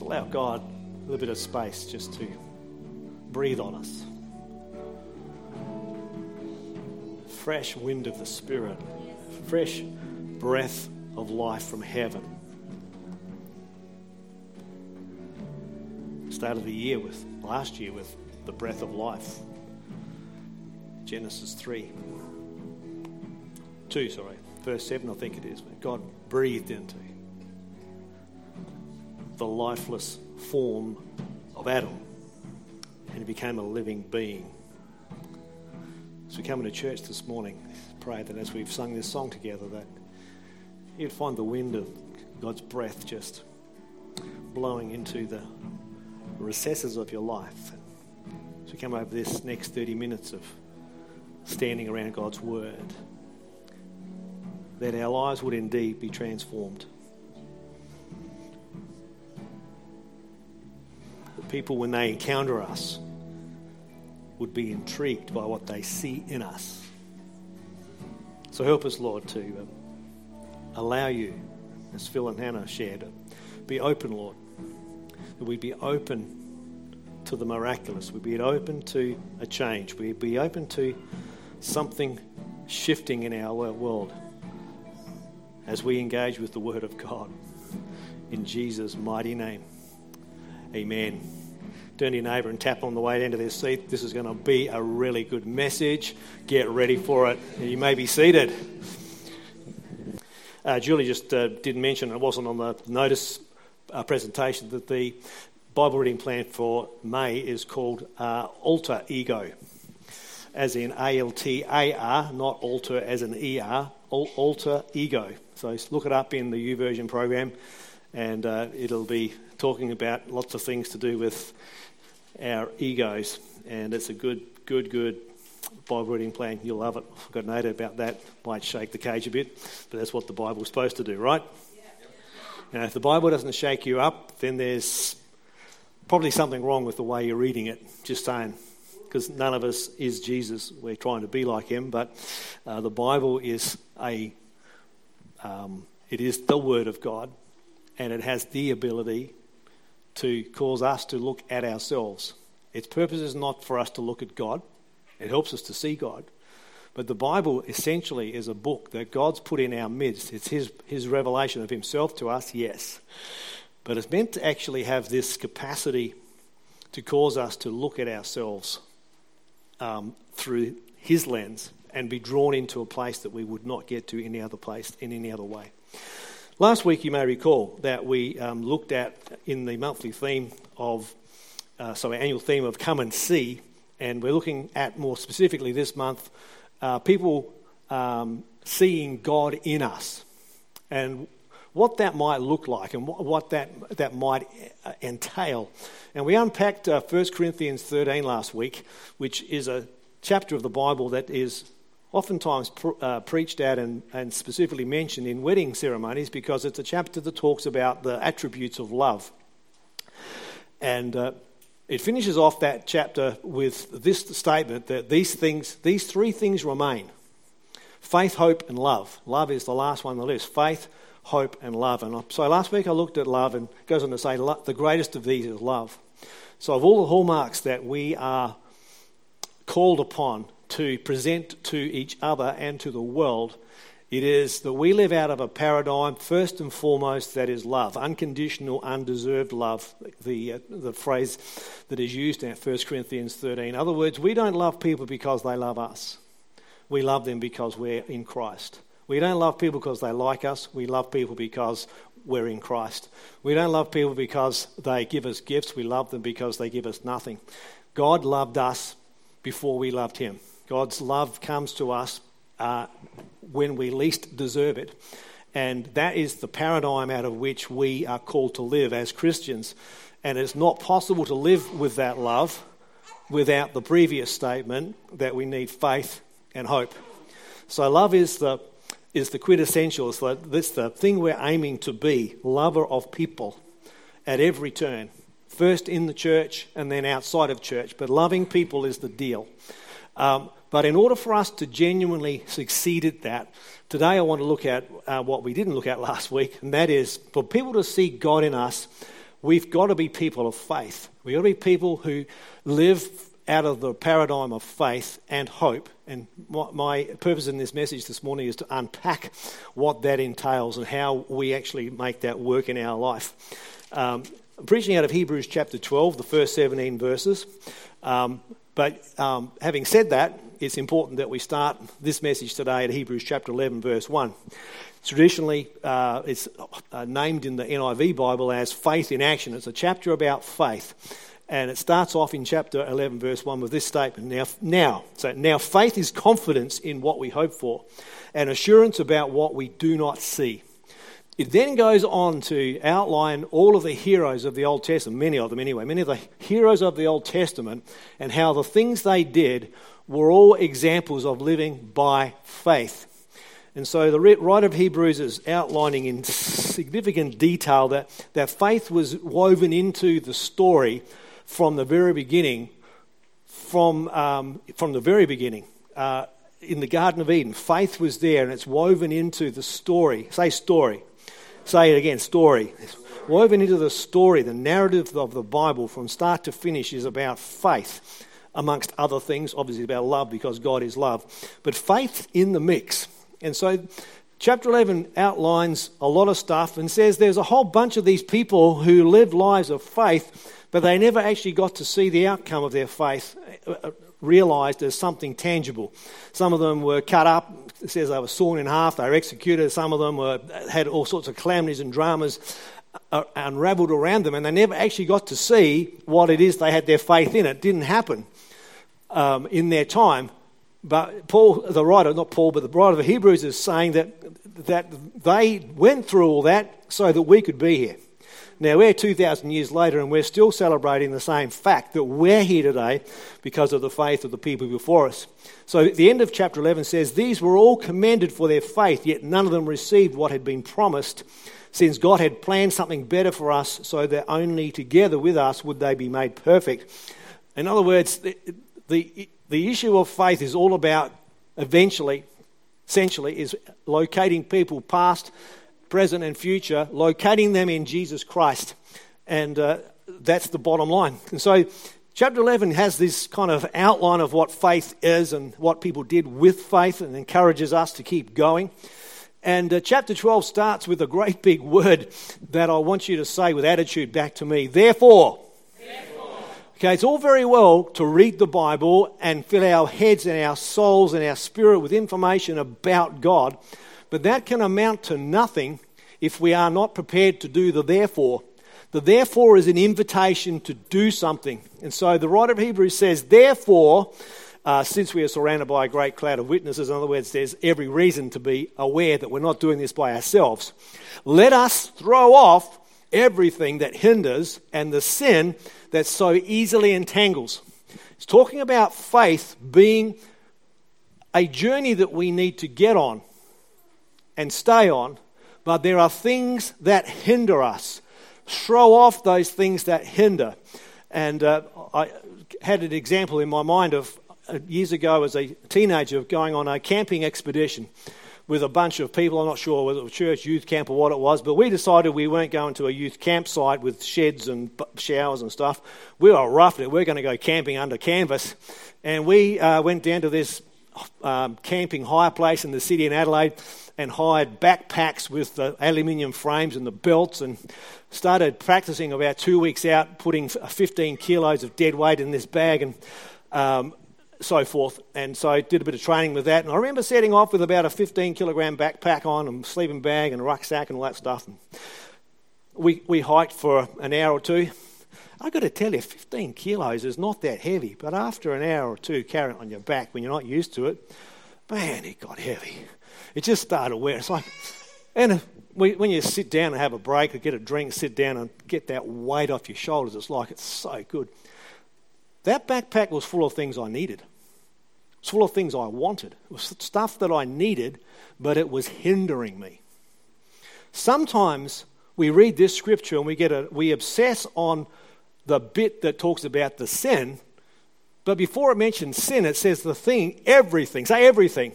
allow God a little bit of space just to breathe on us. Fresh wind of the Spirit, fresh breath of life from heaven. Started the year last year with the breath of life. Genesis 2, verse 7 I think it is, where God breathed into the lifeless form of Adam and he became a living being. As we come into church this morning, pray that as we've sung this song together, that you'd find the wind of God's breath just blowing into the recesses of your life. As we come over this next 30 minutes of standing around God's Word, that our lives would indeed be transformed. The people, when they encounter us, would be intrigued by what they see in us. So help us, Lord, to allow you, as Phil and Hannah shared, be open, Lord. That we'd be open to the miraculous. We'd be open to a change. We'd be open to something shifting in our world as we engage with the Word of God. In Jesus' mighty name, amen. Turn to your neighbour and tap on the way into their seat. This is going to be a really good message. Get ready for it. You may be seated. Julie just did mention, it wasn't on the notice presentation, that the Bible reading plan for May is called Alter Ego, as in A-L-T-A-R, not alter as in E-R, Alter Ego. So look it up in the YouVersion program, and it'll be talking about lots of things to do with our egos, and it's a good Bible reading plan. You'll love it. I've got an idea about that. Might shake the cage a bit, but that's what the Bible's supposed to do, right? Now, if the Bible doesn't shake you up, then there's probably something wrong with the way you're reading it. Just saying, because none of us is Jesus. We're trying to be like him, but the Bible is it is the Word of God, and it has the ability to cause us to look at ourselves. Its purpose is not for us to look at God. It helps us to see God. But the Bible essentially is a book that God's put in our midst. It's his revelation of himself to us, yes. But it's meant to actually have this capacity to cause us to look at ourselves through his lens and be drawn into a place that we would not get to any other place in any other way. Last week, you may recall that we looked at, in the monthly theme of, our annual theme of Come and See, and we're looking at more specifically this month, people seeing God in us, and what that might look like, and what that might entail. And we unpacked 1 Corinthians 13 last week, which is a chapter of the Bible that is oftentimes preached at and specifically mentioned in wedding ceremonies, because it's a chapter that talks about the attributes of love. And it finishes off that chapter with this statement that these three things remain: faith, hope, and love. Love is the last one on the list. Faith, hope, and love. And so last week I looked at love, and it goes on to say the greatest of these is love. So of all the hallmarks that we are called upon to present to each other and to the world, it is that we live out of a paradigm, first and foremost, that is love. Unconditional, undeserved love, the phrase that is used in 1 Corinthians 13. In other words, we don't love people because they love us. We love them because we're in Christ. We don't love people because they like us. We love people because we're in Christ. We don't love people because they give us gifts. We love them because they give us nothing. God loved us before we loved him. God's love comes to us when we least deserve it. And that is the paradigm out of which we are called to live as Christians. And it's not possible to live with that love without the previous statement that we need faith and hope. So love is the quintessential. It's the thing we're aiming to be, lover of people at every turn. First in the church and then outside of church. But loving people is the deal. But in order for us to genuinely succeed at that, today I want to look at what we didn't look at last week, and that is for people to see God in us, we've got to be people of faith. We've got to be people who live out of the paradigm of faith and hope. And my purpose in this message this morning is to unpack what that entails and how we actually make that work in our life. I'm preaching out of Hebrews chapter 12, the first 17 verses. But having said that, it's important that we start this message today at Hebrews chapter 11, verse 1. Traditionally, it's named in the NIV Bible as Faith in Action. It's a chapter about faith. And it starts off in chapter 11, verse 1 with this statement. Now faith is confidence in what we hope for and assurance about what we do not see. It then goes on to outline all of the heroes of the Old Testament, many of them anyway, many of the heroes of the Old Testament, and how the things they did were all examples of living by faith. And so the writer of Hebrews is outlining in significant detail that faith was woven into the story from the very beginning. From the very beginning. In the Garden of Eden, faith was there and it's woven into the story. Say story. Say it again, story. It's woven into the story. The narrative of the Bible from start to finish is about faith, amongst other things. Obviously about love because God is love. But faith in the mix. And so chapter 11 outlines a lot of stuff and says there's a whole bunch of these people who lived lives of faith, but they never actually got to see the outcome of their faith realised as something tangible. Some of them were cut up. It says they were sawn in half. They were executed. Some of them had all sorts of calamities and dramas unravelled around them, and they never actually got to see what it is they had their faith in. It didn't happen in their time. But the writer of Hebrews is saying that they went through all that so that we could be here. Now, we're 2,000 years later and we're still celebrating the same fact that we're here today because of the faith of the people before us. So at the end of chapter 11 says, these were all commended for their faith, yet none of them received what had been promised, since God had planned something better for us, so that only together with us would they be made perfect. In other words, the issue of faith is all about, essentially, is locating people past, present and future, locating them in Jesus Christ. And that's the bottom line. And so chapter 11 has this kind of outline of what faith is and what people did with faith and encourages us to keep going. And chapter 12 starts with a great big word that I want you to say with attitude back to me. Therefore. Okay, it's all very well to read the Bible and fill our heads and our souls and our spirit with information about God, but that can amount to nothing if we are not prepared to do the therefore. The therefore is an invitation to do something. And so the writer of Hebrews says, therefore, since we are surrounded by a great cloud of witnesses, in other words, there's every reason to be aware that we're not doing this by ourselves. Let us throw off everything that hinders and the sin that so easily entangles. It's talking about faith being a journey that we need to get on and stay on, but there are things that hinder us. Throw off those things that hinder. And I had an example in my mind of years ago as a teenager of going on a camping expedition with a bunch of people. I'm not sure whether it was church, youth camp or what it was, but we decided we weren't going to a youth campsite with sheds and showers and stuff. We were roughing it. We're going to go camping under canvas. And we went down to this camping hire place in the city in Adelaide and hired backpacks with the aluminium frames and the belts and started practicing about 2 weeks out, putting 15 kilos of dead weight in this bag and so forth. And so I did a bit of training with that. And I remember setting off with about a 15 kilogram backpack on and sleeping bag and a rucksack and all that stuff. And we hiked for an hour or two. I've got to tell you, 15 kilos is not that heavy. But after an hour or two carrying it on your back when you're not used to it, man, it got heavy. It just started wearing. It's like, and when you sit down and have a break or get a drink, sit down and get that weight off your shoulders, it's so good. That backpack was full of things I needed. It was full of things I wanted. It was stuff that I needed, but it was hindering me. Sometimes we read this scripture and we obsess on the bit that talks about the sin, but before it mentions sin, it says the thing, everything. Say everything.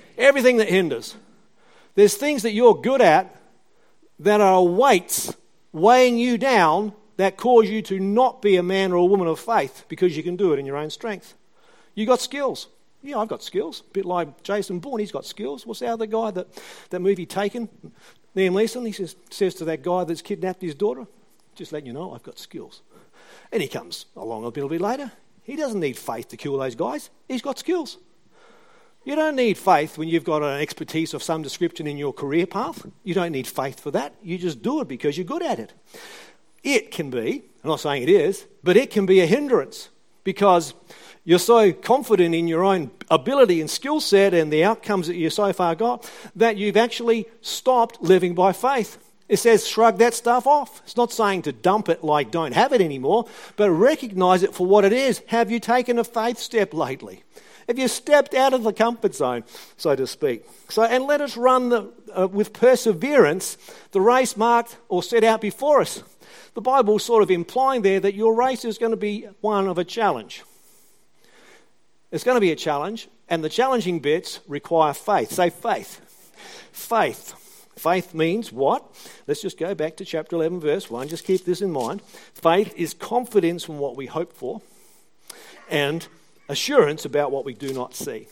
Everything that hinders. There's things that you're good at that are weights weighing you down that cause you to not be a man or a woman of faith because you can do it in your own strength. You got skills. Yeah, I've got skills. A bit like Jason Bourne, he's got skills. What's the other guy that movie Taken? Liam Neeson, he says to that guy that's kidnapped his daughter, just letting you know, I've got skills. And he comes along a little bit later. He doesn't need faith to kill those guys. He's got skills. You don't need faith when you've got an expertise of some description in your career path. You don't need faith for that. You just do it because you're good at it. It can be, I'm not saying it is, but it can be a hindrance because you're so confident in your own ability and skill set and the outcomes that you so far got that you've actually stopped living by faith. It says shrug that stuff off. It's not saying to dump it like don't have it anymore, but recognize it for what it is. Have you taken a faith step lately? Have you stepped out of the comfort zone, so to speak? And let us run with perseverance the race marked or set out before us. The Bible's sort of implying there that your race is going to be one of a challenge. It's going to be a challenge, and the challenging bits require faith. Say faith. Faith. Faith means what? Let's just go back to chapter 11, verse 1. Just keep this in mind. Faith is confidence in what we hope for and assurance about what we do not see.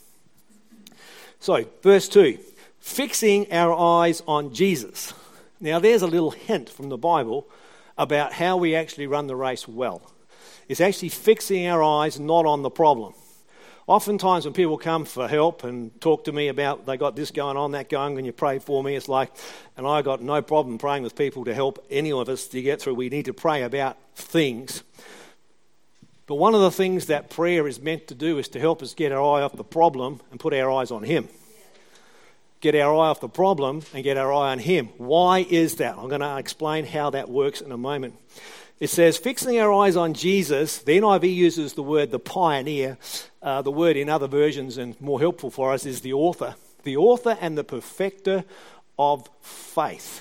So, verse 2. Fixing our eyes on Jesus. Now, there's a little hint from the Bible about how we actually run the race well. It's actually fixing our eyes not on the problem. Oftentimes when people come for help and talk to me about they got this going on, that going, and you pray for me, it's like, and I got no problem praying with people to help any of us to get through. We need to pray about things. But one of the things that prayer is meant to do is to help us get our eye off the problem and put our eyes on Him. Get our eye off the problem and get our eye on Him. Why is that? I'm going to explain how that works in a moment. It says, fixing our eyes on Jesus. The NIV uses the word the pioneer. The word in other versions and more helpful for us is the author. The author and the perfecter of faith.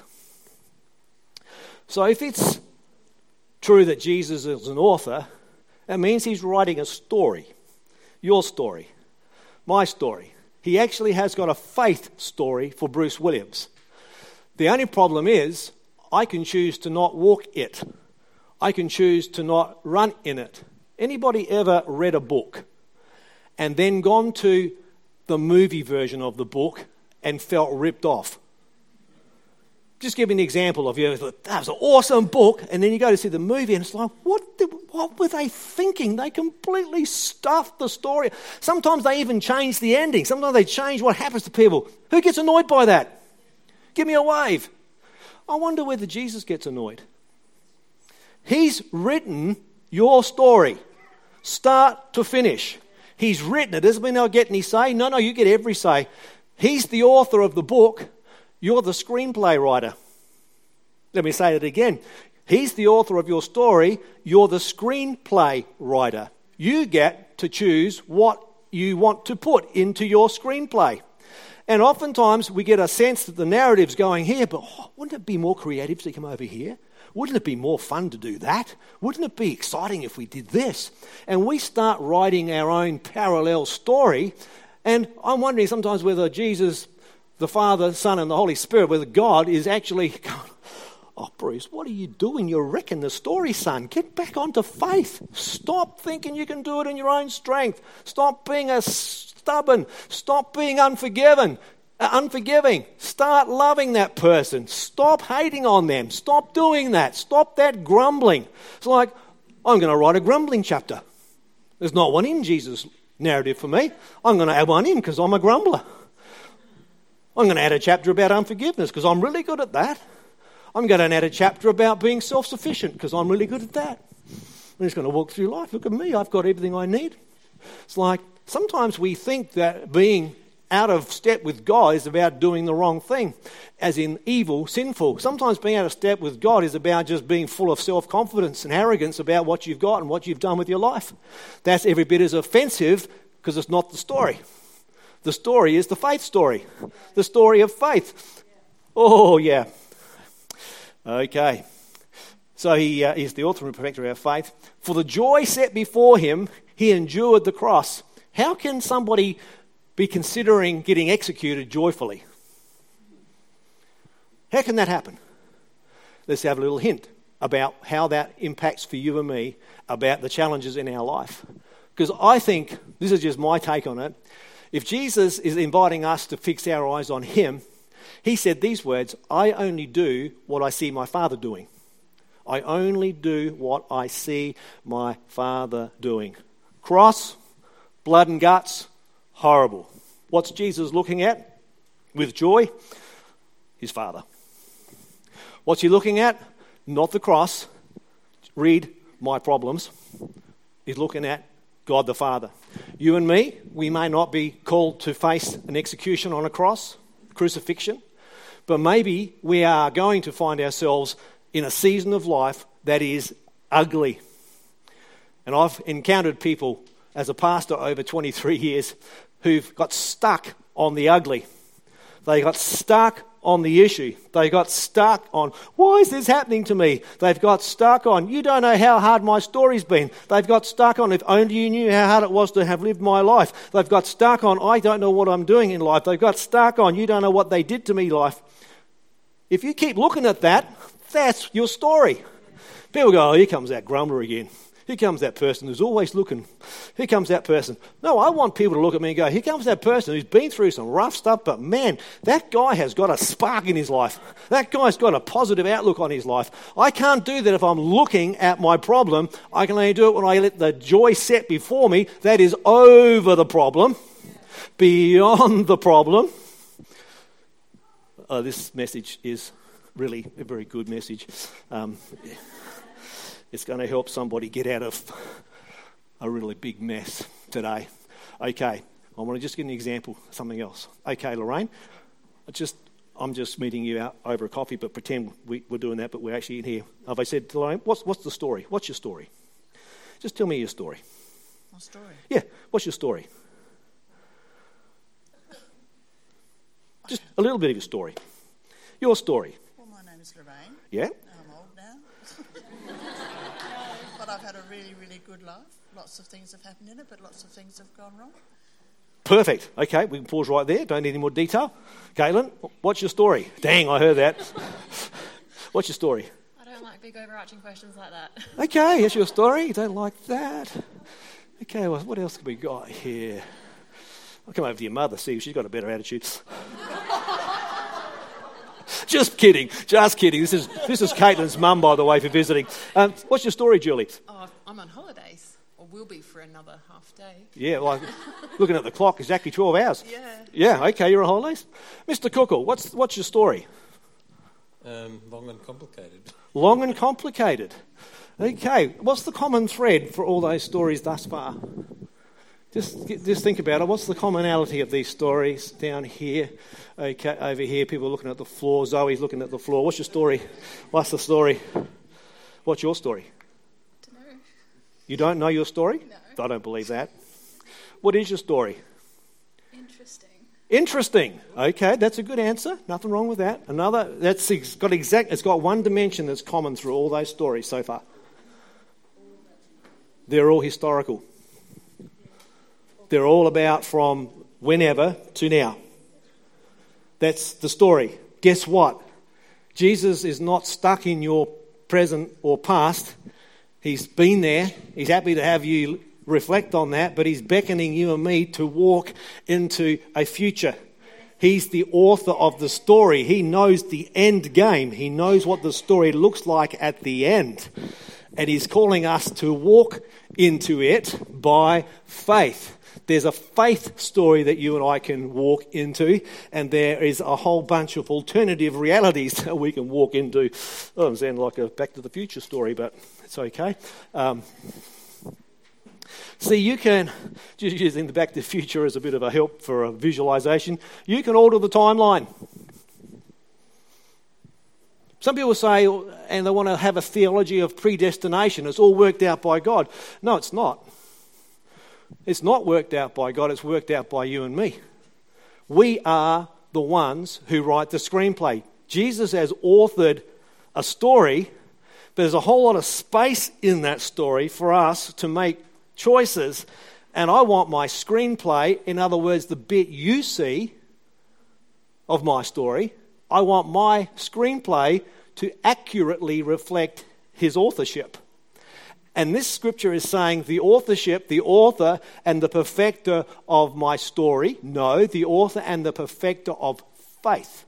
So if it's true that Jesus is an author, that means he's writing a story. Your story. My story. He actually has got a faith story for Bruce Williams. The only problem is I can choose to not walk it. I can choose to not run in it. Anybody ever read a book and then gone to the movie version of the book and felt ripped off? Just give me an example of you. That was an awesome book, and then you go to see the movie and it's like, what were they thinking? They completely stuffed the story. Sometimes they even change the ending. Sometimes they change what happens to people. Who gets annoyed by that? Give me a wave. I wonder whether Jesus gets annoyed. He's written your story, start to finish. He's written it. Doesn't mean I'll get any say. No, you get every say. He's the author of the book. You're the screenplay writer. Let me say it again. He's the author of your story. You're the screenplay writer. You get to choose what you want to put into your screenplay. And oftentimes we get a sense that the narrative's going here, but wouldn't it be more creative to come over here? Wouldn't it be more fun to do that? Wouldn't it be exciting if we did this? And we start writing our own parallel story. And I'm wondering sometimes whether Jesus, the Father, Son, and the Holy Spirit, whether God is actually going, oh, Bruce, what are you doing? You're wrecking the story, son. Get back onto faith. Stop thinking you can do it in your own strength. Stop being stubborn. Stop being unforgiving. Start loving that person. Stop hating on them. Stop doing that. Stop that grumbling. It's like, I'm going to write a grumbling chapter. There's not one in Jesus' narrative for me. I'm going to add one in because I'm a grumbler. I'm going to add a chapter about unforgiveness because I'm really good at that. I'm going to add a chapter about being self-sufficient because I'm really good at that. I'm just going to walk through life. Look at me. I've got everything I need. It's like sometimes we think that being out of step with God is about doing the wrong thing, as in evil, sinful. Sometimes being out of step with God is about just being full of self-confidence and arrogance about what you've got and what you've done with your life. That's every bit as offensive because it's not the story. The story is the faith story, the story of faith. Oh, yeah. Okay. So he is the author and perfecter of our faith. For the joy set before him, he endured the cross. How can somebody be considering getting executed joyfully? How can that happen? let's have a little hint about how that impacts for you and me about the challenges in our life. Because I think, this is just my take on it, if Jesus is inviting us to fix our eyes on him, he said these words, I only do what I see my Father doing. I only do what I see my Father doing. Cross, blood and guts, horrible. What's Jesus looking at with joy? His Father. What's he looking at? Not the cross. Read my problems. He's looking at God the Father. You and me, we may not be called to face an execution on a cross, crucifixion, but maybe we are going to find ourselves in a season of life that is ugly. And I've encountered people as a pastor over 23 years who've got stuck on the ugly. They got stuck on the issue. They got stuck on, why is this happening to me? They've got stuck on, you don't know how hard my story's been. They've got stuck on, if only you knew how hard it was to have lived my life. They've got stuck on, I don't know what I'm doing in life. They've got stuck on, you don't know what they did to me life. If you keep looking at that, that's your story. People go, oh, here comes that grumbler again. Here comes that person who's always looking. Here comes that person. No, I want people to look at me and go, here comes that person who's been through some rough stuff, but man, that guy has got a spark in his life. That guy's got a positive outlook on his life. I can't do that if I'm looking at my problem. I can only do it when I let the joy set before me that is over the problem, beyond the problem. This message is really a very good message. It's going to help somebody get out of a really big mess today. Okay, I want to just give an example of something else. Okay, Lorraine, I'm just meeting you out over a coffee, but pretend we're doing that, but we're actually in here. Have I said to Lorraine, what's the story? What's your story? Just tell me your story. My story? Yeah, what's your story? Just a little bit of your story. Your story. Well, my name is Lorraine. Yeah? I'm old now. But I've had a really, really good life. Lots of things have happened in it, but lots of things have gone wrong. Perfect. Okay, we can pause right there. Don't need any more detail. Caitlin, what's your story? Dang, I heard that. What's your story? I don't like big overarching questions like that. Okay, here's your story. You don't like that. Okay, well, what else have we got here? I'll come over to your mother, see if she's got a better attitude. Just kidding. This is Caitlin's mum, by the way, for visiting. What's your story, Julie? Oh, I'm on holidays, or will be for another half day. Yeah, well, looking at the clock, exactly 12 hours. Yeah. Yeah, okay, you're on holidays. Mr. Cookle, what's your story? Long and complicated. Long and complicated. Okay, what's the common thread for all those stories thus far? Just think about it. What's the commonality of these stories down here? Okay, over here, people are looking at the floor. Zoe's looking at the floor. What's your story? What's the story? What's your story? Don't know. You don't know your story? No. I don't believe that. What is your story? Interesting. Okay, that's a good answer. Nothing wrong with that. It's got one dimension that's common through all those stories so far. They're all historical. They're all about from whenever to now. That's the story. Guess what? Jesus is not stuck in your present or past. He's been there. He's happy to have you reflect on that, but he's beckoning you and me to walk into a future. He's the author of the story. He knows the end game. He knows what the story looks like at the end. And he's calling us to walk into it by faith. There's a faith story that you and I can walk into, and there is a whole bunch of alternative realities that we can walk into. Oh, it sounds like a Back to the Future story, but it's okay. See, you can, just using the Back to the Future as a bit of a help for a visualization, you can alter the timeline. Some people say, and they want to have a theology of predestination, it's all worked out by God. No, it's not. It's not worked out by God, it's worked out by you and me. We are the ones who write the screenplay. Jesus has authored a story, but there's a whole lot of space in that story for us to make choices. And I want my screenplay, in other words, the bit you see of my story, I want my screenplay to accurately reflect his authorship. And this scripture is saying the authorship, the author and the perfecter of my story. No, the author and the perfecter of faith.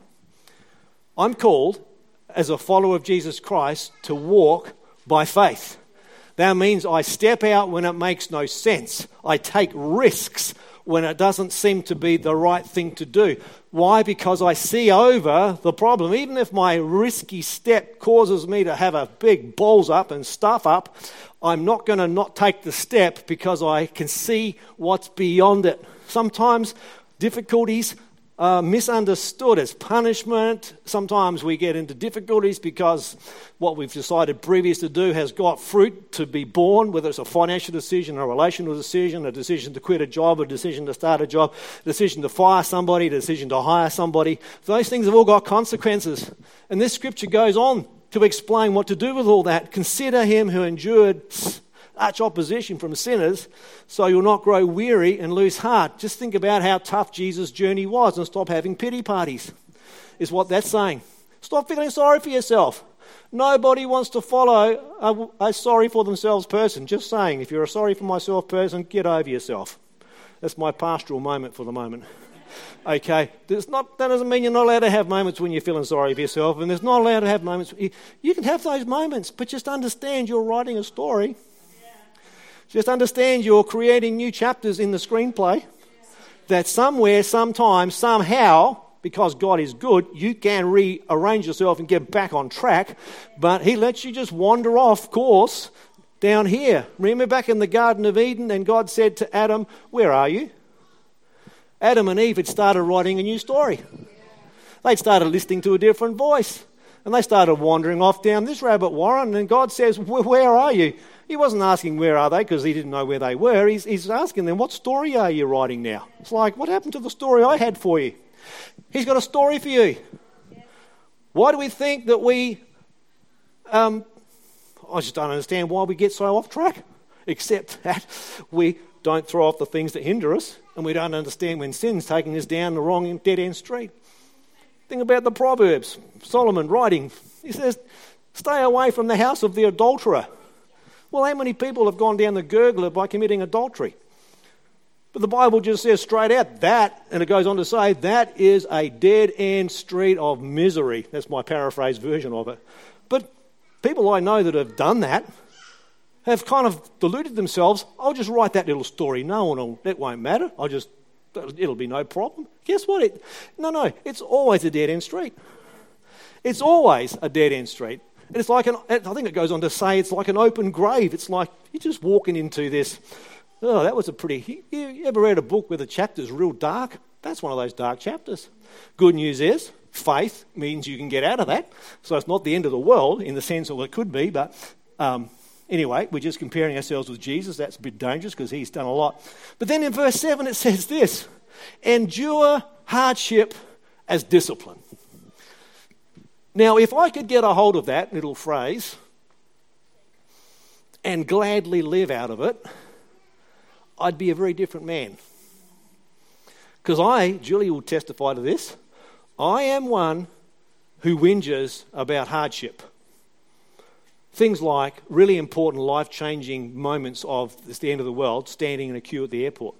I'm called, as a follower of Jesus Christ, to walk by faith. That means I step out when it makes no sense. I take risks when it doesn't seem to be the right thing to do. Why? Because I see over the problem. Even if my risky step causes me to have a big balls up and stuff up, I'm not going to not take the step because I can see what's beyond it. Sometimes difficulties are misunderstood as punishment. Sometimes we get into difficulties because what we've decided previous to do has got fruit to be born, whether it's a financial decision, a relational decision, a decision to quit a job, a decision to start a job, a decision to fire somebody, a decision to hire somebody. Those things have all got consequences. And this scripture goes on to explain what to do with all that. Consider him who endured such opposition from sinners, so you'll not grow weary and lose heart. Just think about how tough Jesus' journey was and stop having pity parties, is what that's saying. Stop feeling sorry for yourself. Nobody wants to follow a sorry for themselves person. Just saying, if you're a sorry for myself person, get over yourself. That's my pastoral moment for the moment. Okay, that doesn't mean you're not allowed to have moments when you're feeling sorry for yourself, and there's not allowed to have moments. You can have those moments, but just understand you're writing a story. Just understand you're creating new chapters in the screenplay, that somewhere, sometime, somehow, because God is good, you can rearrange yourself and get back on track, but he lets you just wander off course down here. Remember back in the Garden of Eden, and God said to Adam, "Where are you?" Adam and Eve had started writing a new story. They'd started listening to a different voice, and they started wandering off down this rabbit warren, and God says, "Where are you?" He wasn't asking where are they because he didn't know where they were. He's asking them, what story are you writing now? It's like, what happened to the story I had for you? He's got a story for you. Why do we think that I just don't understand why we get so off track, except that we don't throw off the things that hinder us, and we don't understand when sin's taking us down the wrong dead-end street. Think about the Proverbs. Solomon writing, he says, stay away from the house of the adulterer. Well, how many people have gone down the gurgler by committing adultery? But the Bible just says straight out that, and it goes on to say, that is a dead-end street of misery. That's my paraphrased version of it. But people I know that have done that have kind of deluded themselves. I'll just write that little story. It won't matter. It'll be no problem. Guess what? No, it's always a dead-end street. It's always a dead-end street. And it's like I think it goes on to say it's like an open grave. It's like you're just walking into this. Oh, that was you ever read a book where the chapter's real dark? That's one of those dark chapters. Good news is, faith means you can get out of that. So it's not the end of the world in the sense of it could be. But anyway, we're just comparing ourselves with Jesus. That's a bit dangerous because he's done a lot. But then in verse 7 it says this, endure hardship as discipline. Now, if I could get a hold of that little phrase and gladly live out of it, I'd be a very different man. Because Julie will testify to this, I am one who whinges about hardship. Things like really important life-changing moments of it's the end of the world, standing in a queue at the airport.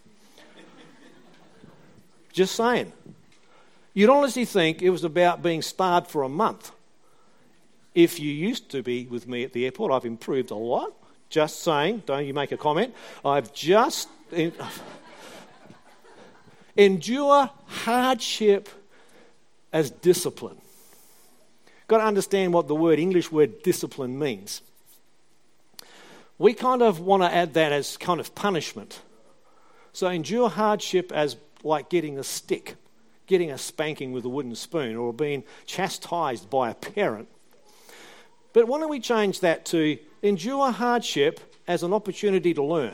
Just saying. You'd honestly think it was about being starved for a month. If you used to be with me at the airport, I've improved a lot. Just saying, don't you make a comment. Endure hardship as discipline. Got to understand what the English word discipline means. We kind of want to add that as kind of punishment. So endure hardship as like getting a stick, getting a spanking with a wooden spoon, or being chastised by a parent. But why don't we change that to endure hardship as an opportunity to learn?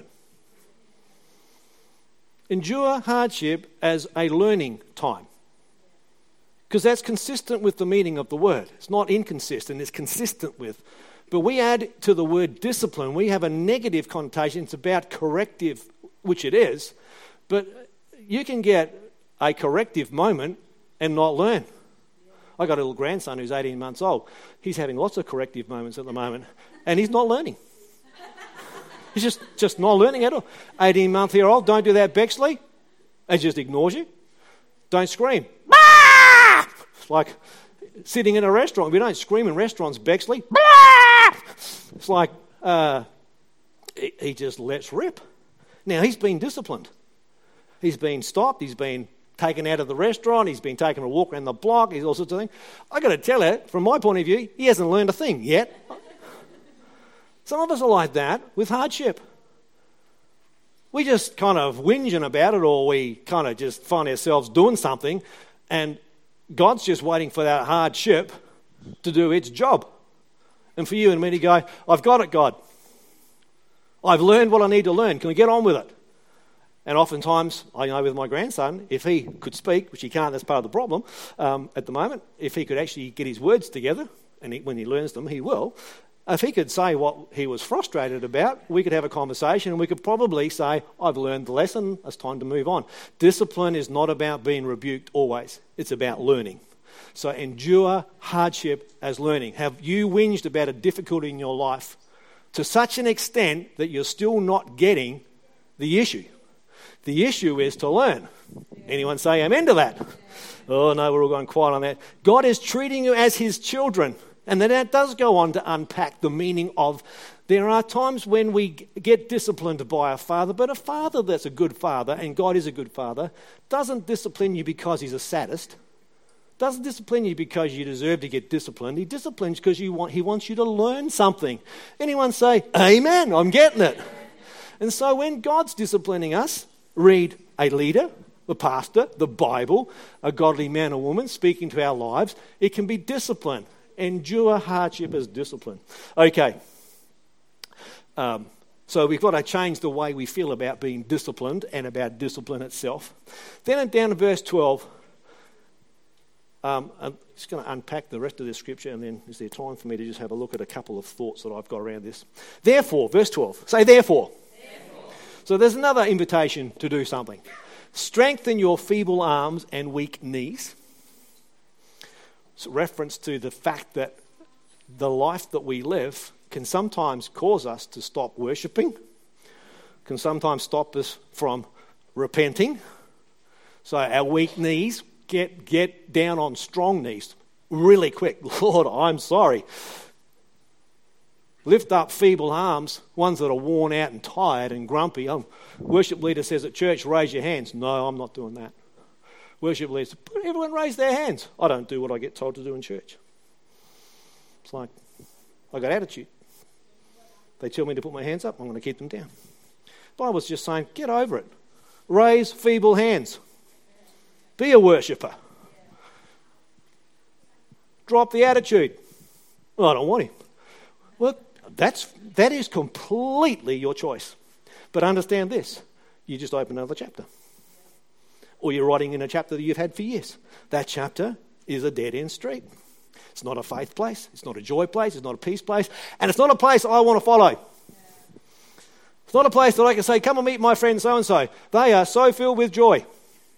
Endure hardship as a learning time. Because that's consistent with the meaning of the word. It's not inconsistent, it's consistent with. But we add to the word discipline, we have a negative connotation. It's about corrective, which it is. But you can get a corrective moment and not learn. I got a little grandson who's 18 months old. He's having lots of corrective moments at the moment, and he's not learning. He's just not learning at all. 18-month-year-old, don't do that, Bexley. And just ignores you. Don't scream. It's like sitting in a restaurant. We don't scream in restaurants, Bexley. It's like he just lets rip. Now, he's been disciplined. He's been stopped. He's been taken out of the restaurant. He's been taken a walk around the block. He's all sorts of things. I got to tell you, from my point of view, he hasn't learned a thing yet. Some of us are like that with hardship. We just kind of whinging about it, or we kind of just find ourselves doing something, and God's just waiting for that hardship to do its job. And for you and me to go, I've got it, God. I've learned what I need to learn. Can we get on with it? And oftentimes, I know with my grandson, if he could speak, which he can't, that's part of the problem at the moment, if he could actually get his words together, and when he learns them, he will, if he could say what he was frustrated about, we could have a conversation and we could probably say, I've learned the lesson, it's time to move on. Discipline is not about being rebuked always. It's about learning. So endure hardship as learning. Have you whinged about a difficulty in your life to such an extent that you're still not getting the issue? The issue is to learn. Anyone say amen to that? Oh no, we're all going quiet on that. God is treating you as his children. And then that does go on to unpack the meaning of, there are times when we get disciplined by a father, but a father that's a good father, and God is a good father, doesn't discipline you because he's a sadist, doesn't discipline you because you deserve to get disciplined. He disciplines because he wants you to learn something. Anyone say, amen, I'm getting it. And so when God's disciplining us, read a leader, the pastor, the Bible, a godly man or woman speaking to our lives, it can be discipline. Endure hardship as discipline. Okay. So we've got to change the way we feel about being disciplined and about discipline itself. Then down to verse 12. I'm just going to unpack the rest of this scripture, and then is there time for me to just have a look at a couple of thoughts that I've got around this? Therefore, verse 12. Say therefore. So there's another invitation to do something. Strengthen your feeble arms and weak knees. It's a reference to the fact that the life that we live can sometimes cause us to stop worshipping, can sometimes stop us from repenting. So our weak knees, get down on strong knees really quick. Lord, I'm sorry. Lift up feeble arms, ones that are worn out and tired and grumpy. Worship leader says at church, raise your hands. No, I'm not doing that. Worship leaders, everyone raise their hands. I don't do what I get told to do in church. It's like, I got attitude. They tell me to put my hands up, I'm going to keep them down. The Bible's just saying, get over it. Raise feeble hands. Be a worshipper. Drop the attitude. Well, I don't want him. Well, that is completely your choice. But understand this, you just open another chapter. Or you're writing in a chapter that you've had for years. That chapter is a dead-end street. It's not a faith place. It's not a joy place. It's not a peace place. And it's not a place I want to follow. It's not a place that I can say, come and meet my friend so-and-so. They are so filled with joy.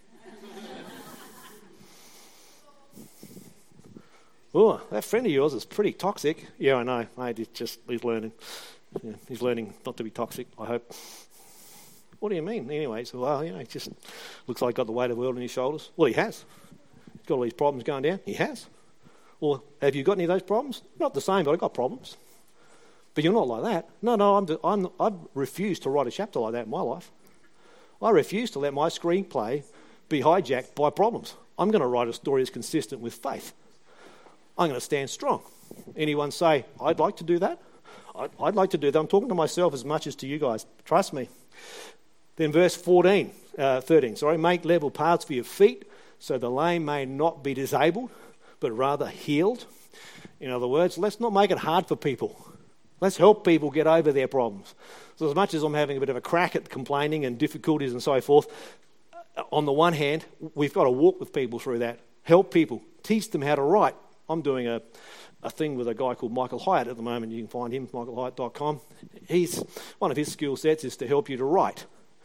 Oh, that friend of yours is pretty toxic. Yeah, I know. Mate, he's learning. Yeah, he's learning not to be toxic, I hope. What do you mean? Anyway, so, well, it just looks like he's got the weight of the world on his shoulders. Well, he has. He's got all these problems going down. He has. Well, have you got any of those problems? Not the same, but I've got problems. But you're not like that. No, I've refused to write a chapter like that in my life. I refuse to let my screenplay be hijacked by problems. I'm going to write a story that's consistent with faith. I'm going to stand strong. Anyone say, I'd like to do that? I'd like to do that. I'm talking to myself as much as to you guys. Trust me. Then verse 13, make level paths for your feet so the lame may not be disabled, but rather healed. In other words, let's not make it hard for people. Let's help people get over their problems. So as much as I'm having a bit of a crack at complaining and difficulties and so forth, on the one hand, we've got to walk with people through that. Help people. Teach them how to write. I'm doing a thing with a guy called Michael Hyatt at the moment. You can find him, michaelhyatt.com. One of his skill sets is to help you to write.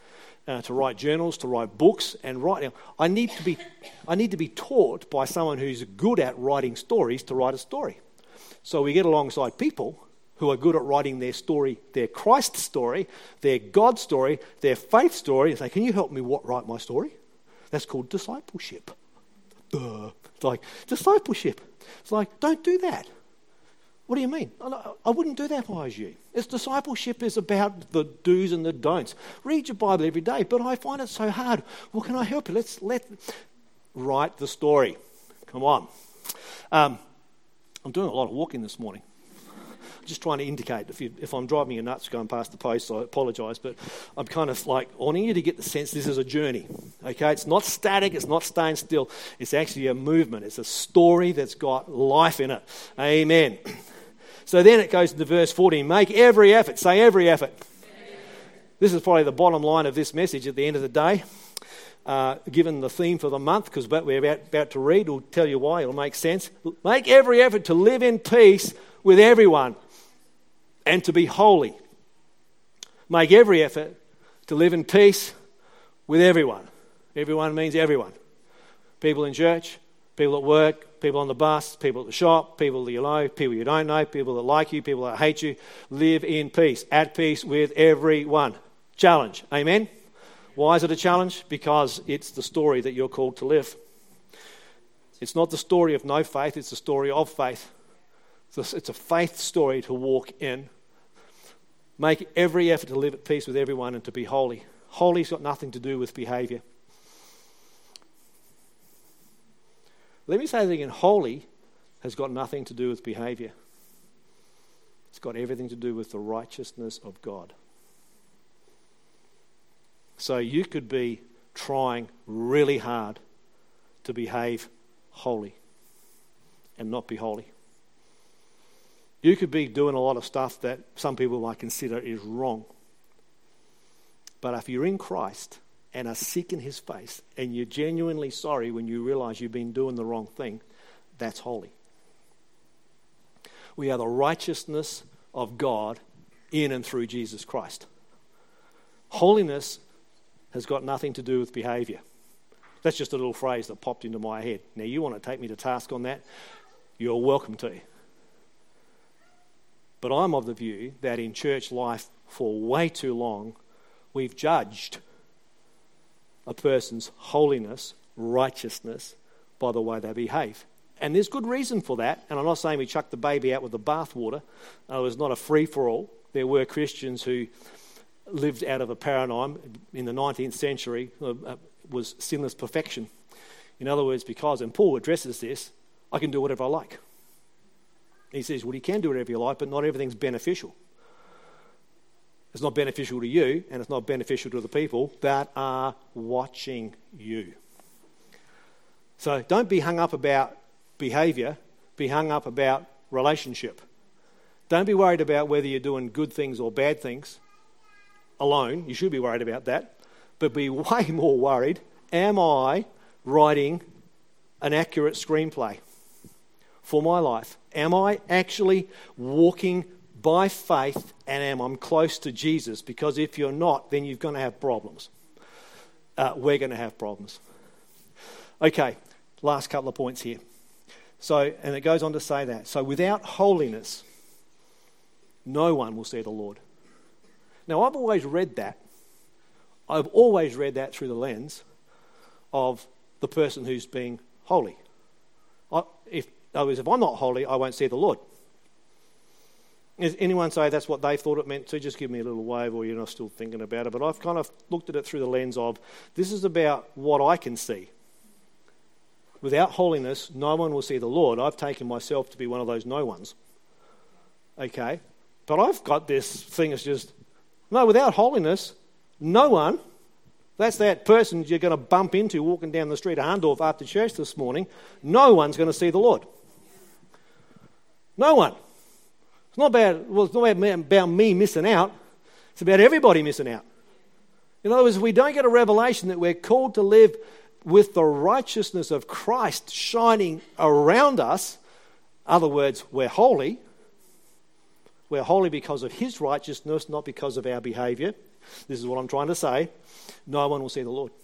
to write journals, to write books, and write. Now, I need to be taught by someone who's good at writing stories to write a story. So we get alongside people who are good at writing their story, their Christ story, their God story, their faith story, and say, "Can you help me write my story?" That's called discipleship. It's like, discipleship. It's like, don't do that. What do you mean? I wouldn't do that if I was you. Discipleship is about the do's and the don'ts. Read your Bible every day, but I find it so hard. Well, can I help you? Let's write the story. Come on. I'm doing a lot of walking this morning. Just trying to indicate, if I'm driving you nuts going past the post, I apologise, but I'm kind of like wanting you to get the sense this is a journey, okay? It's not static, it's not staying still, it's actually a movement. It's a story that's got life in it. Amen. So then it goes to verse 14, make every effort, say every effort. This is probably the bottom line of this message at the end of the day, given the theme for the month, because what we're about to read will tell you why, it'll make sense. Make every effort to live in peace with everyone and to be holy. Make every effort to live in peace with everyone. Everyone means everyone. People in church, people at work, people on the bus, people at the shop, people that you know, people you don't know, people that like you, people that hate you. Live in peace, at peace with everyone. Challenge. Amen? Why is it a challenge? Because it's the story that you're called to live. It's not the story of no faith, it's the story of faith. It's a faith story to walk in. Make every effort to live at peace with everyone and to be holy. Holy's got nothing to do with behaviour. Let me say that again. Holy has got nothing to do with behaviour. It's got everything to do with the righteousness of God. So you could be trying really hard to behave holy and not be holy. You could be doing a lot of stuff that some people might consider is wrong. But if you're in Christ and are seeking his face and you're genuinely sorry when you realise you've been doing the wrong thing, that's holy. We are the righteousness of God in and through Jesus Christ. Holiness has got nothing to do with behaviour. That's just a little phrase that popped into my head. Now, you want to take me to task on that? You're welcome to. But I'm of the view that in church life for way too long, we've judged a person's holiness, righteousness, by the way they behave. And there's good reason for that. And I'm not saying we chuck the baby out with the bathwater. It was not a free-for-all. There were Christians who lived out of a paradigm in the 19th century, was sinless perfection. In other words, because, and Paul addresses this, I can do whatever I like. He says, well, you can do whatever you like, but not everything's beneficial. It's not beneficial to you, and it's not beneficial to the people that are watching you. So don't be hung up about behaviour, be hung up about relationship. Don't be worried about whether you're doing good things or bad things alone. You should be worried about that. But be way more worried, am I writing an accurate screenplay for my life? Am I actually walking by faith and am I close to Jesus? Because if you're not, then you're going to have problems. We're going to have problems. Okay, last couple of points here. So, and it goes on to say that. So without holiness, no one will see the Lord. Now, I've always read that. I've always read that through the lens of the person who's being holy. If I'm not holy, I won't see the Lord. Does anyone say that's what they thought it meant to? Just give me a little wave, or you're not still thinking about it. But I've kind of looked at it through the lens of, this is about what I can see. Without holiness, no one will see the Lord. I've taken myself to be one of those no ones. Okay? But I've got this thing that's just, no, without holiness, no one, that's that person you're going to bump into walking down the street of Hahndorf after church this morning, no one's going to see the Lord. No one. It's not about me missing out. It's about everybody missing out. In other words, if we don't get a revelation that we're called to live with the righteousness of Christ shining around us, in other words, we're holy, we're holy because of his righteousness, not because of our behaviour. This is what I'm trying to say. No one will see the Lord.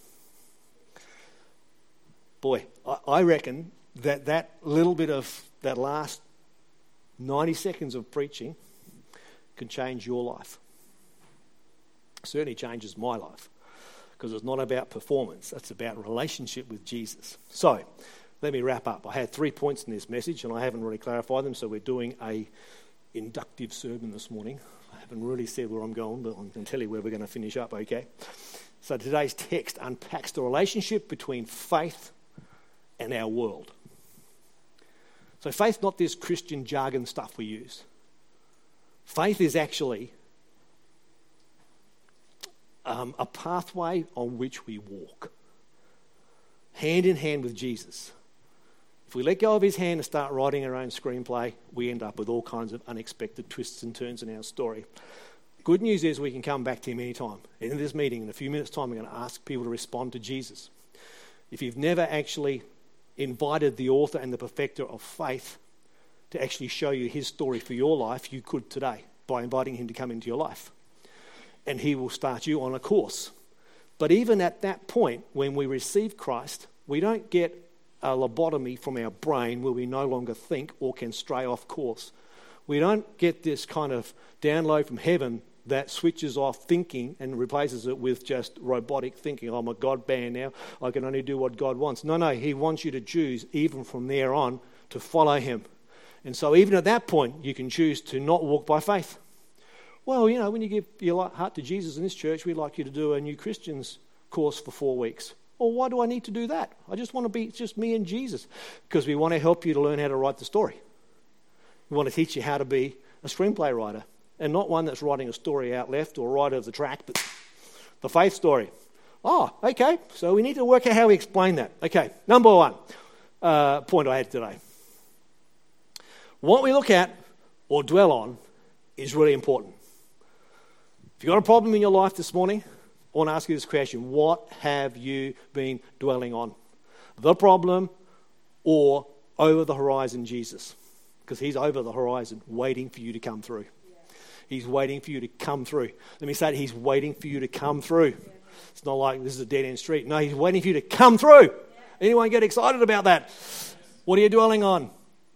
Boy, I reckon that little bit of that last 90 seconds of preaching can change your life. It certainly changes my life, because it's not about performance. It's about relationship with Jesus. So, let me wrap up. I had 3 points in this message, and I haven't really clarified them, so we're doing a inductive sermon this morning. I haven't really said where I'm going, but I can tell you where we're going to finish up, okay? So today's text unpacks the relationship between faith and our world. So faith's not this Christian jargon stuff we use. Faith is actually a pathway on which we walk, hand in hand with Jesus. If we let go of his hand and start writing our own screenplay, we end up with all kinds of unexpected twists and turns in our story. Good news is we can come back to him anytime. In this meeting, in a few minutes' time, we're going to ask people to respond to Jesus. If you've never actually invited the author and the perfecter of faith to actually show you his story for your life, you could today by inviting him to come into your life. And he will start you on a course. But even at that point, when we receive Christ, we don't get a lobotomy from our brain where we no longer think or can stray off course. We don't get this kind of download from heaven that switches off thinking and replaces it with just robotic thinking. I'm a God man now. I can only do what God wants. No, he wants you to choose even from there on to follow him. And so even at that point, you can choose to not walk by faith. Well, when you give your heart to Jesus in this church, we'd like you to do a new Christians course for 4 weeks. Well, why do I need to do that? I just want to be just me and Jesus. Because we want to help you to learn how to write the story. We want to teach you how to be a screenplay writer. And not one that's writing a story out left or right of the track, but the faith story. Oh, okay. So we need to work out how we explain that. Okay, number one point I had today. What we look at or dwell on is really important. If you've got a problem in your life this morning, I want to ask you this question. What have you been dwelling on? The problem or over the horizon Jesus? Because he's over the horizon waiting for you to come through. He's waiting for you to come through. Let me say it, he's waiting for you to come through. It's not like this is a dead-end street. No, he's waiting for you to come through. Anyone get excited about that? What are you dwelling on?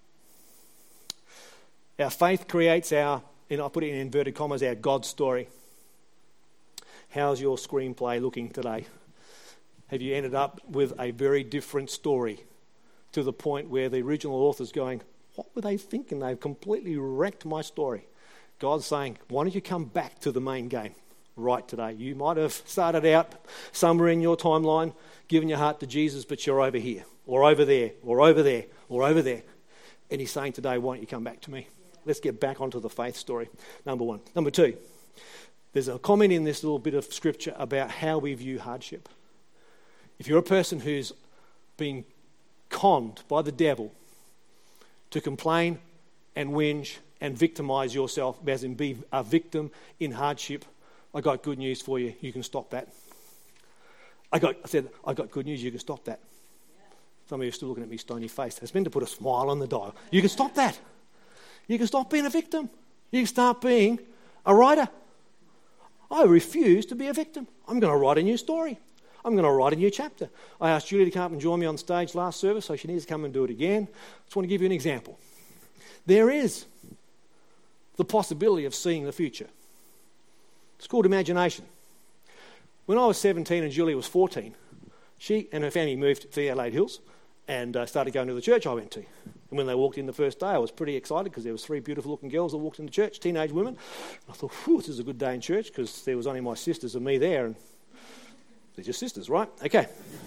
Our faith creates I put it in inverted commas, our God story. How's your screenplay looking today? Have you ended up with a very different story to the point where the original author's going, what were they thinking? They've completely wrecked my story. God's saying, why don't you come back to the main game right today? You might have started out somewhere in your timeline, giving your heart to Jesus, but you're over here, or over there, or over there, or over there. And he's saying today, why don't you come back to me? Let's get back onto the faith story, number one. Number two, there's a comment in this little bit of scripture about how we view hardship. If you're a person who's been conned by the devil to complain and whinge and victimize yourself, as in be a victim in hardship, I got good news for you. You can stop that. I got good news. You can stop that. Some of you are still looking at me stony faced. It's meant to put a smile on the dial. You can stop that. You can stop being a victim. You can start being a writer. I refuse to be a victim. I'm going to write a new story. I'm going to write a new chapter. I asked Julie to come up and join me on stage last service, so she needs to come and do it again. I just want to give you an example. There is the possibility of seeing the future. It's called imagination. When I was 17 and Julie was 14, she and her family moved to the Adelaide Hills and started going to the church I went to. And when they walked in the first day, I was pretty excited because there was 3 beautiful-looking girls that walked into church, teenage women. I thought, this is a good day in church because there was only my sisters and me there, and they're just sisters, right? Okay.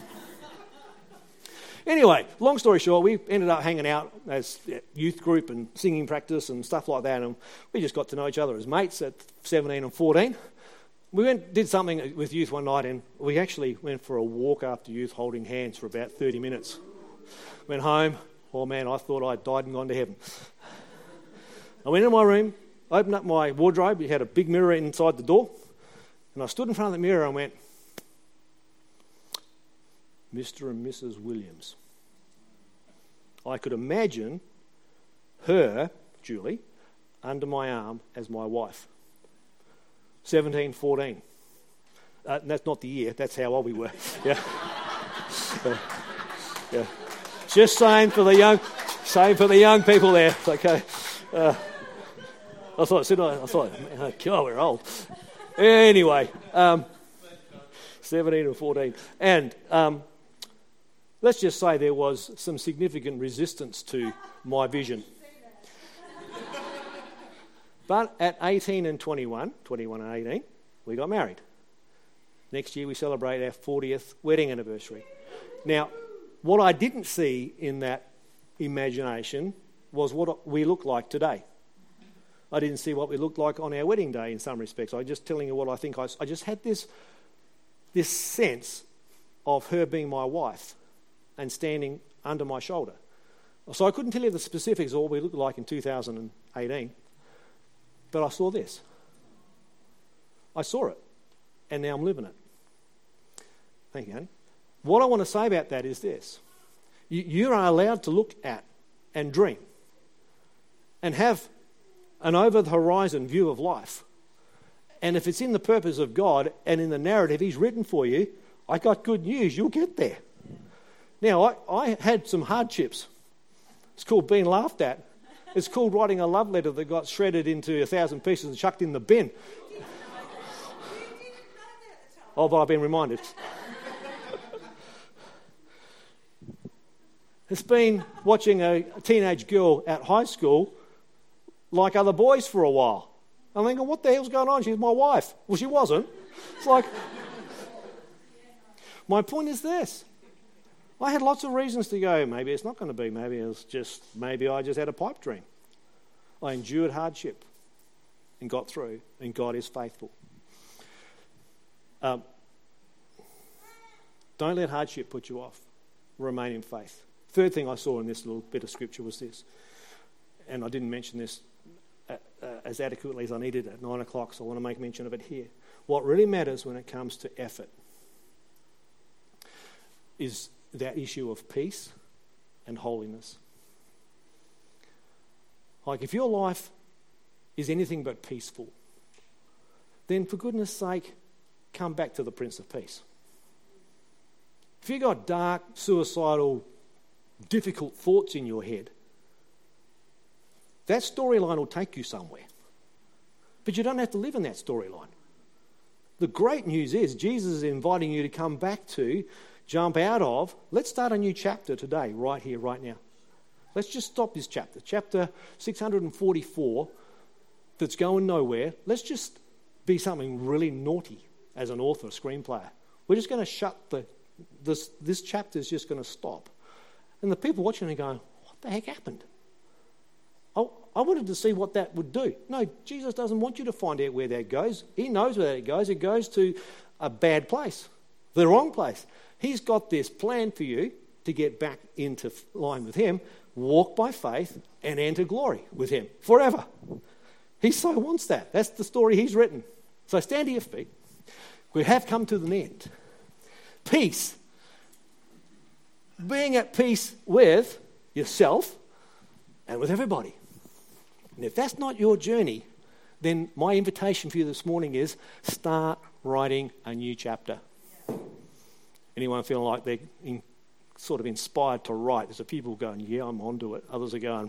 Anyway, long story short, we ended up hanging out as a youth group and singing practice and stuff like that, and we just got to know each other as mates at 17 and 14. We did something with youth one night, and we actually went for a walk after youth holding hands for about 30 minutes. Went home. Oh man, I thought I'd died and gone to heaven. I went into my room, opened up my wardrobe. It had a big mirror inside the door, and I stood in front of the mirror and went, Mr. and Mrs. Williams. I could imagine her, Julie, under my arm as my wife. 17, 14. That's not the year, that's how old we were. Yeah. Yeah. Just saying for the young people there. Okay. I thought, oh, God, we're old. Anyway, 17 and 14. And let's just say there was some significant resistance to my vision. But at 18 and 21 and 18, we got married. Next year we celebrate our 40th wedding anniversary. Now, what I didn't see in that imagination was what we look like today. I didn't see what we looked like on our wedding day in some respects. I'm just telling you what I think. I just had this sense of her being my wife and standing under my shoulder. So I couldn't tell you the specifics of what we looked like in 2018, but I saw this. I saw it, and now I'm living it. Thank you, honey. What I want to say about that is this. You are allowed to look at and dream and have an over-the-horizon view of life. And if it's in the purpose of God and in the narrative He's written for you, I got good news, you'll get there. Now, I had some hardships. It's called being laughed at. It's called writing a love letter that got shredded into 1,000 pieces and chucked in the bin. Oh, but I've been reminded. It's been watching a teenage girl at high school like other boys for a while. I'm thinking, what the hell's going on? She's my wife. Well, she wasn't. It's like, my point is this. I had lots of reasons to go, maybe it's not going to be. Maybe I just had a pipe dream. I endured hardship and got through, and God is faithful. Don't let hardship put you off. Remain in faith. Third thing I saw in this little bit of scripture was this, and I didn't mention this as adequately as I needed at 9 o'clock, so I want to make mention of it here. What really matters when it comes to effort is that issue of peace and holiness. Like, if your life is anything but peaceful, then for goodness sake, come back to the Prince of Peace. If you've got dark, suicidal, difficult thoughts in your head, that storyline will take you somewhere. But you don't have to live in that storyline. The great news is Jesus is inviting you to come back to, jump out of. Let's start a new chapter today, right here, right now. Let's just stop this chapter. Chapter 644 that's going nowhere. Let's just be something really naughty as an author, a screenplayer. We're just going to shut this chapter is just going to stop. And the people watching are going, what the heck happened? I wanted to see what that would do. No, Jesus doesn't want you to find out where that goes. He knows where that goes. It goes to a bad place, the wrong place. He's got this plan for you to get back into line with Him, walk by faith, and enter glory with Him forever. He so wants that. That's the story He's written. So stand to your feet. We have come to the end. Peace. Being at peace with yourself and with everybody. And if that's not your journey, then my invitation for you this morning is start writing a new chapter. Anyone feeling like they're sort of inspired to write? There's a few people going, yeah, I'm onto it. Others are going,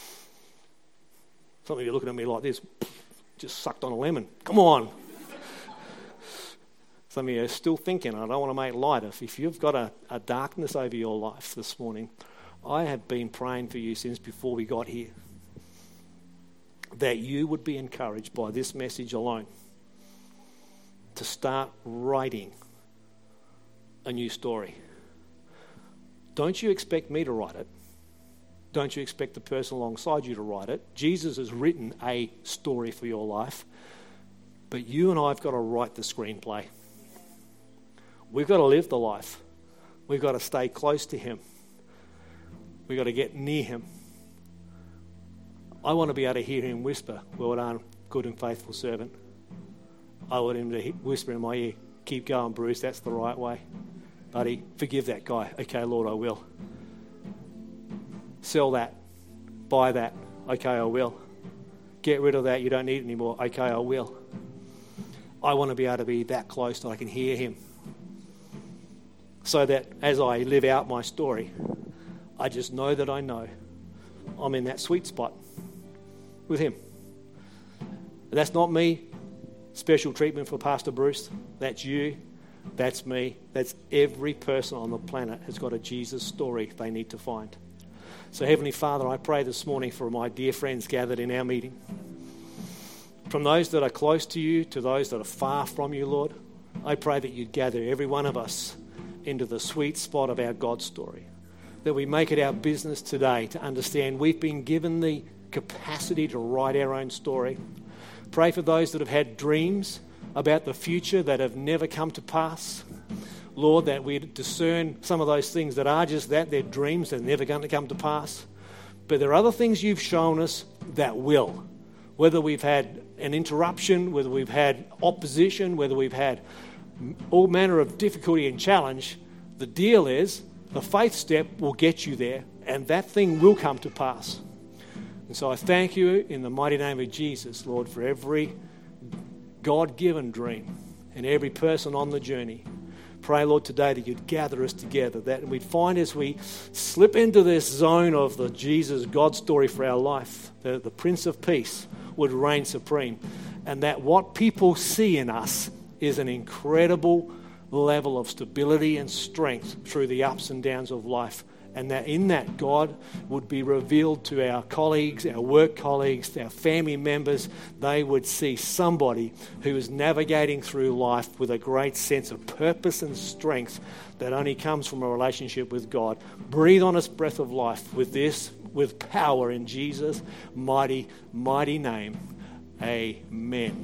some of you are looking at me like this, just sucked on a lemon. Come on. Some of you are still thinking, I don't want to make light of. If you've got a darkness over your life this morning, I have been praying for you since before we got here, that you would be encouraged by this message alone to start writing a new story. Don't you expect me to write it. Don't you expect the person alongside you to write it. Jesus has written a story for your life, but you and I have got to write the screenplay. We've got to live the life. We've got to stay close to Him. We've got to get near Him. I want to be able to hear Him whisper, well done, good and faithful servant. I want Him to whisper in my ear, keep going, Bruce, that's the right way. Buddy, forgive that guy. Okay, Lord, I will. Sell that. Buy that. Okay, I will. get rid of that, you don't need it anymore. Okay, I will. I want to be able to be that close that I can hear him. So that as I live out my story, I just know that I know I'm in that sweet spot with him. And that's not me, special treatment for Pastor Bruce. That's you. That's me. That's every person on the planet has got a Jesus story they need to find. So Heavenly Father, I pray this morning for my dear friends gathered in our meeting. From those that are close to you to those that are far from you, Lord, I pray that you'd gather every one of us into the sweet spot of our God story. That we make it our business today to understand we've been given the capacity to write our own story. Pray for those that have had dreams about the future that have never come to pass. Lord, that we discern some of those things that are just that, they're dreams, they're never going to come to pass. But there are other things you've shown us that will. Whether we've had an interruption, whether we've had opposition, whether we've had all manner of difficulty and challenge, the deal is the faith step will get you there, and that thing will come to pass. And so I thank you in the mighty name of Jesus, Lord, for every God-given dream and every person on the journey. Pray, Lord, today that you'd gather us together, that we'd find as we slip into this zone of the Jesus God story for our life, that the Prince of Peace would reign supreme, and that what people see in us is an incredible level of stability and strength through the ups and downs of life. And that in that God would be revealed to our colleagues, our work colleagues, our family members. They would see somebody who is navigating through life with a great sense of purpose and strength that only comes from a relationship with God. Breathe on us breath of life with power in Jesus' mighty, mighty name. Amen.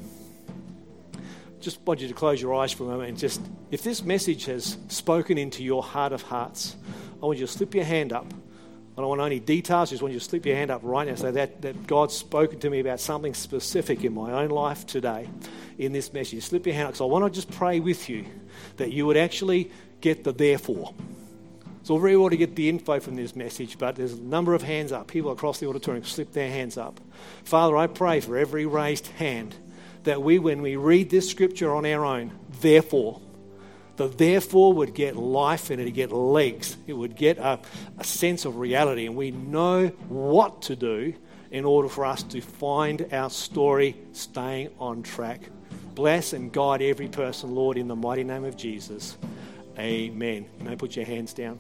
Just want you to close your eyes for a moment and just, if this message has spoken into your heart of hearts, I want you to slip your hand up. I don't want any details, I just want you to slip your hand up right now and say that God's spoken to me about something specific in my own life today in this message. Slip your hand up because I want to just pray with you that you would actually get the therefore. So we want to get the info from this message, but there's a number of hands up. People across the auditorium slip their hands up. Father, I pray for every raised hand that when we read this scripture on our own, therefore, the therefore would get life and it'd get legs. It would get a sense of reality, and we know what to do in order for us to find our story staying on track. Bless and guide every person, Lord, in the mighty name of Jesus. Amen. You may put your hands down.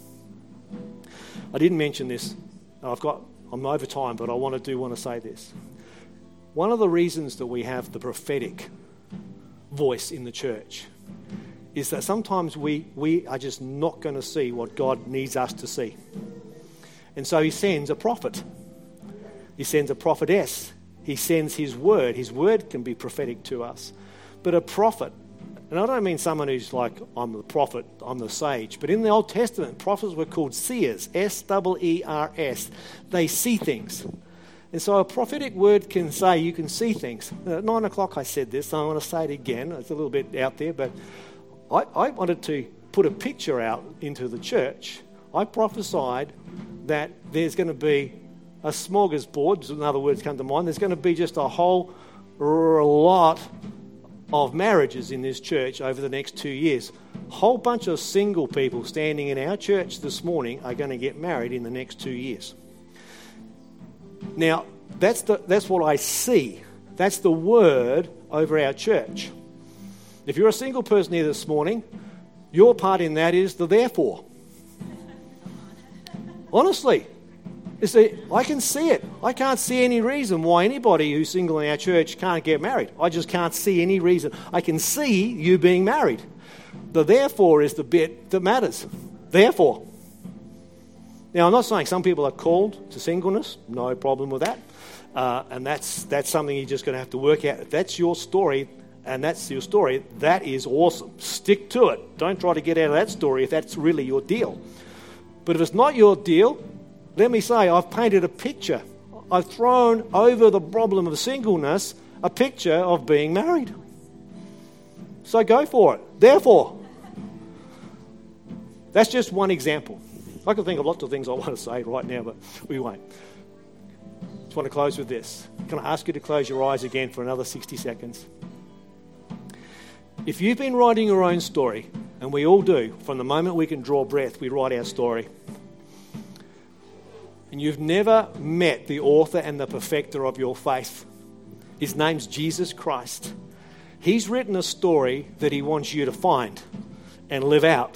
I didn't mention this. I'm over time, but I want to say this. One of the reasons that we have the prophetic voice in the church is that sometimes we are just not going to see what God needs us to see. And so he sends a prophet. He sends a prophetess. He sends his word. His word can be prophetic to us. But a prophet, and I don't mean someone who's like, I'm the prophet, I'm the sage. But in the Old Testament, prophets were called seers, S-E-E-R-S. They see things. And so a prophetic word can say you can see things. At 9 o'clock I said this, so I want to say it again. It's a little bit out there, but I wanted to put a picture out into the church. I prophesied that there's going to be a smorgasbord, in other words come to mind, there's going to be just a whole lot of marriages in this church over the next 2 years. A whole bunch of single people standing in our church this morning are going to get married in the next 2 years. Now, that's what I see. That's the word over our church. If you're a single person here this morning, your part in that is the therefore. Honestly, you see, I can see it. I can't see any reason why anybody who's single in our church can't get married. I just can't see any reason. I can see you being married. The therefore is the bit that matters. Therefore. Now, I'm not saying some people are called to singleness. No problem with that. And that's something you're just going to have to work out. If that's your story, and that's your story, that is awesome. Stick to it. Don't try to get out of that story if that's really your deal. But if it's not your deal, let me say I've painted a picture. I've thrown over the problem of singleness a picture of being married. So go for it. Therefore, that's just one example. I can think of lots of things I want to say right now, but we won't. want to close with this. Can I ask you to close your eyes again for another 60 seconds? If you've been writing your own story, and we all do, from the moment we can draw breath, we write our story, and you've never met the author and the perfecter of your faith, his name's Jesus Christ. He's written a story that he wants you to find and live out.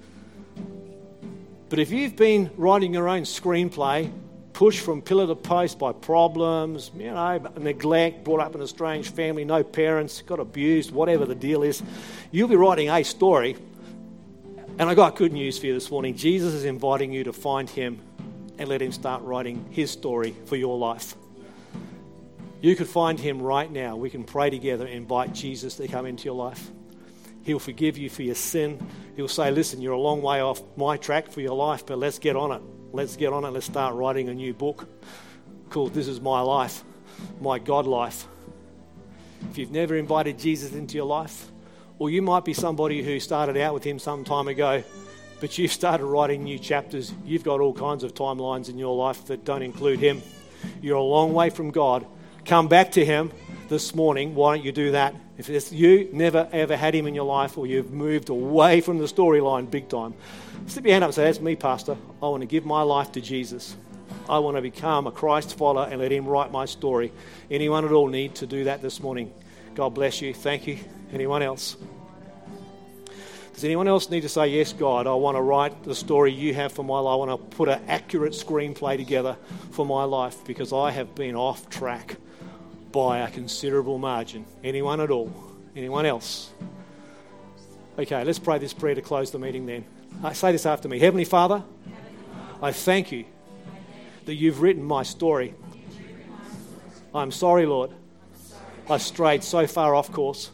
But if you've been writing your own screenplay, pushed from pillar to post by problems, neglect, brought up in a strange family, no parents, got abused, whatever the deal is, you'll be writing a story. And I got good news for you this morning. Jesus is inviting you to find him and let him start writing his story for your life. You could find him right now. We can pray together and invite Jesus to come into your life. He'll forgive you for your sin. He'll say, listen, you're a long way off my track for your life, but let's get on it. Let's get on it. Let's start writing a new book called This Is My Life, My God Life. If you've never invited Jesus into your life, or you might be somebody who started out with him some time ago, but you've started writing new chapters. You've got all kinds of timelines in your life that don't include him. You're a long way from God. Come back to him this morning. Why don't you do that? If it's you never ever had him in your life, or you've moved away from the storyline big time, slip your hand up and say, that's me, Pastor. I want to give my life to Jesus. I want to become a Christ follower and let him write my story. Anyone at all need to do that this morning? God bless you. Thank you. Anyone else? Does anyone else need to say, yes, God, I want to write the story you have for my life. I want to put an accurate screenplay together for my life because I have been off track by a considerable margin. Anyone at all? Anyone else? Okay, let's pray this prayer to close the meeting then. Say this after me. Heavenly Father, I thank you that you've written my story. I'm sorry, Lord. I strayed so far off course.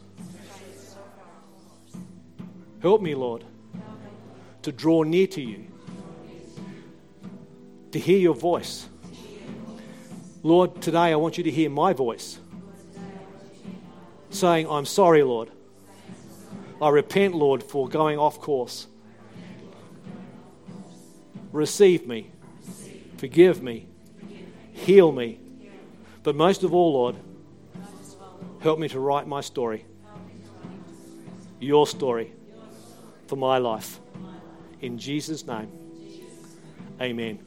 Help me, Lord, to draw near to you, to hear your voice. Lord, today I want you to hear my voice saying, I'm sorry, Lord. I repent, Lord, for going off course. Receive me, forgive me, heal me. But most of all, Lord, help me to write my story, your story, for my life. In Jesus' name, amen.